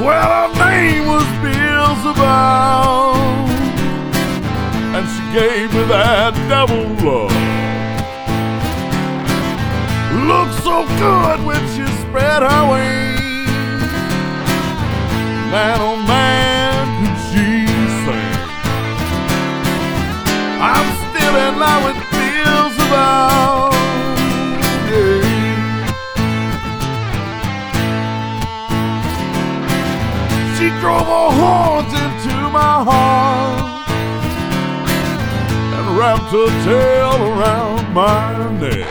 Well, her name was Beelzebub, and she gave me that devil love. Looked so good when she spread her wings. Man, oh man, could she sing. I'm still in love with Beelzebub. Yeah. She drove her horns into my heart and wrapped her tail around my neck.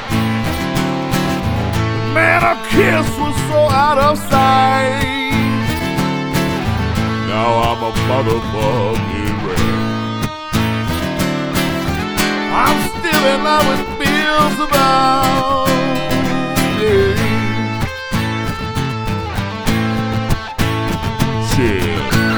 Man, her kiss was so out of sight. Now I'm a motherfucking wreck. I'm still in love with Beelzebub. Yeah. Shit.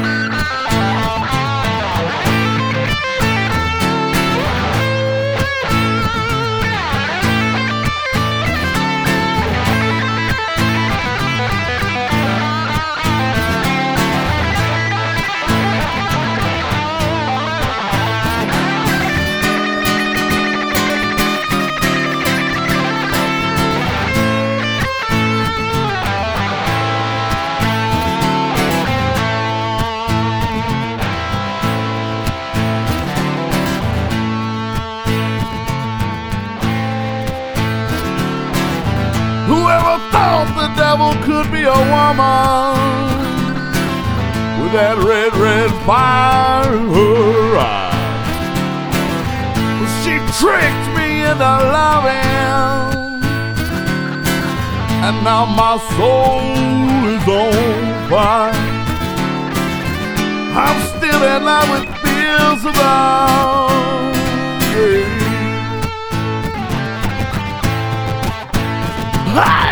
Whoever thought the devil could be a woman with that red, red fire in her eyes? Well, she tricked me into loving, and now my soul is on fire. I'm still in love with Beelzebub. Yeah. Ha!